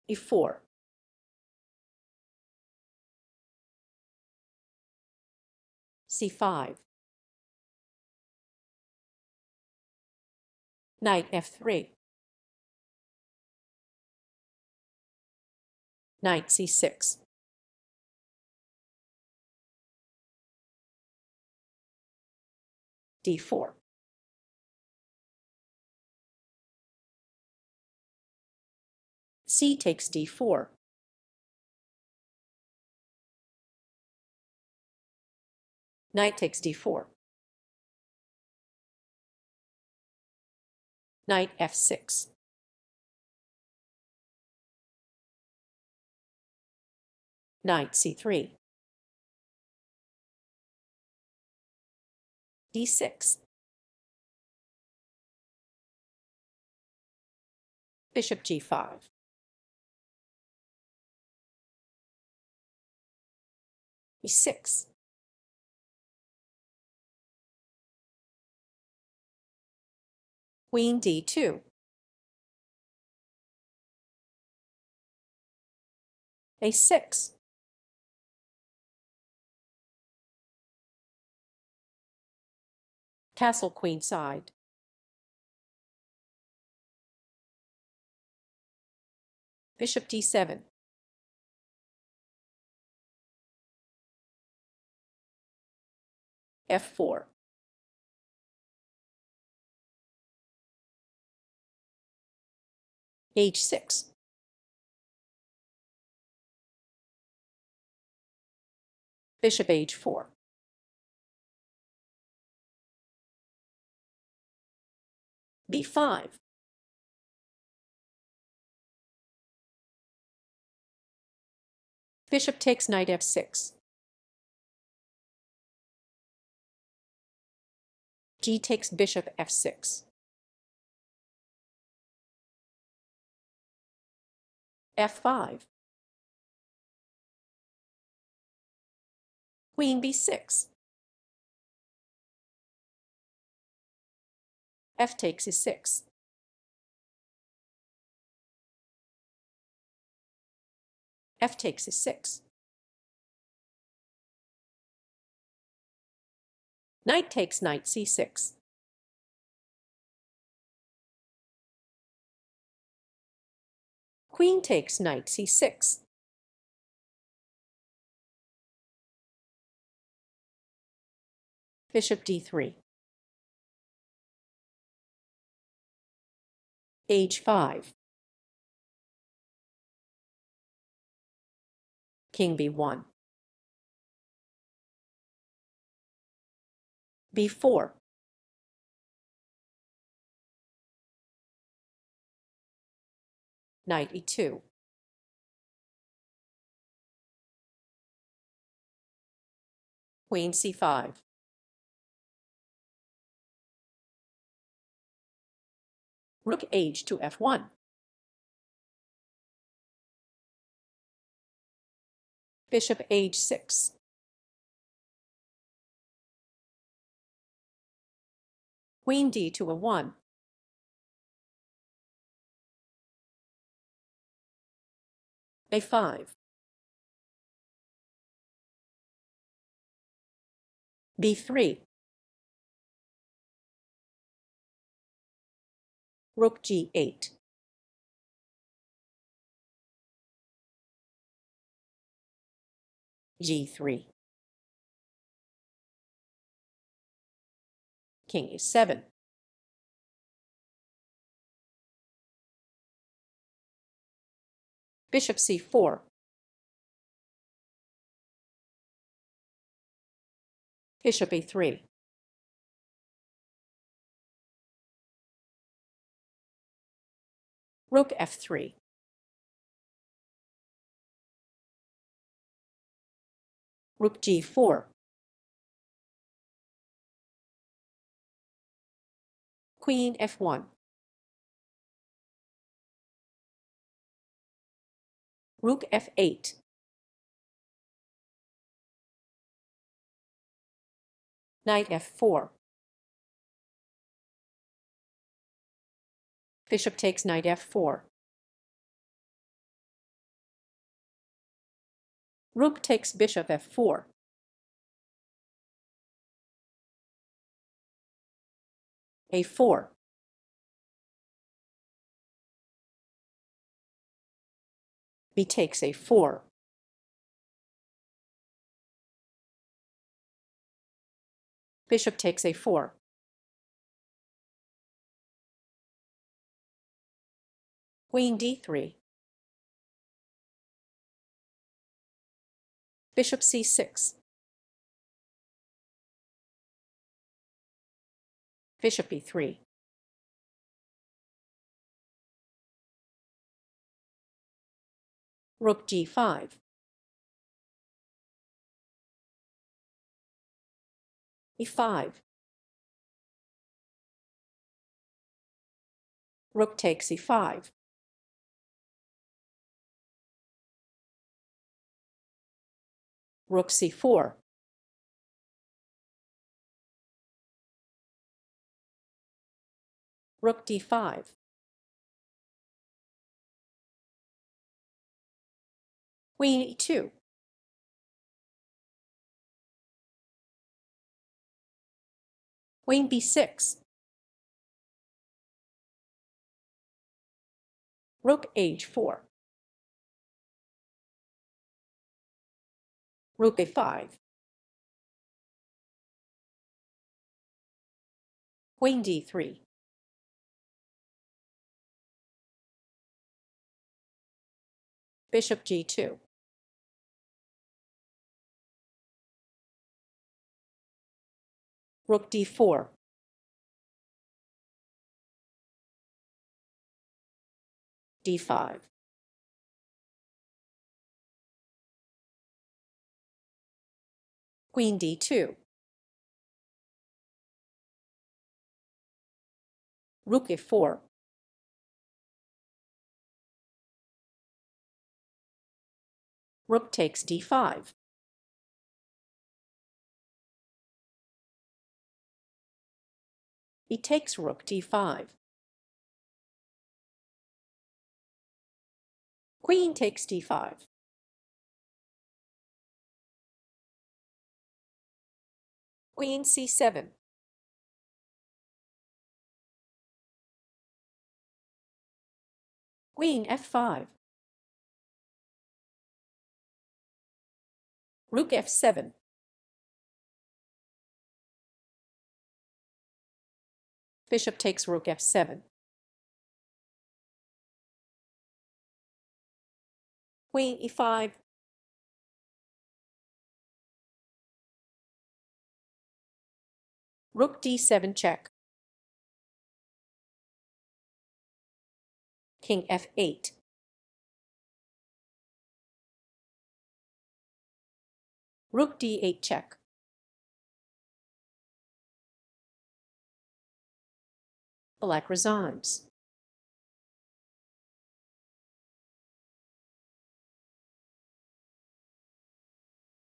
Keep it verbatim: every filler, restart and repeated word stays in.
e four, c five, knight f three, knight c six, d four, c takes d four, knight takes d four, knight f six, knight c three, d six, bishop g five, e six, queen d two, a six, castle queenside, bishop d seven, f four, h six, bishop h four, b five, bishop takes knight f six, g takes bishop f six, f five, queen b six, f takes e six, f takes e six, knight takes knight c six, queen takes knight c six, bishop d three, h five, king b one, b four, knight e two, queen c five, rook h to f one, bishop h six, queen d to a one, a five, b three, rook g eight, g three, king e seven, bishop c four, bishop e three, rook f three, rook g four, queen f one, rook f eight, knight f four, bishop takes knight f four, Rook takes bishop f four. a four. B takes a four. Bishop takes a four. Queen d three. Bishop c six. Bishop e three. Rook g five. e five. Rook takes e five. Rook c four. Rook d five. Queen e two. Queen b six. Rook h four. Rook a five. Queen d three. Bishop g two. Rook d four. d five. Queen d two. Rook f four. Rook takes d five. He takes rook d five. Queen takes d five. Queen c seven. Queen f five. Rook f seven. Bishop takes rook f seven. Queen e five. Rook d seven check. King f eight. Rook d eight check. Black resigns.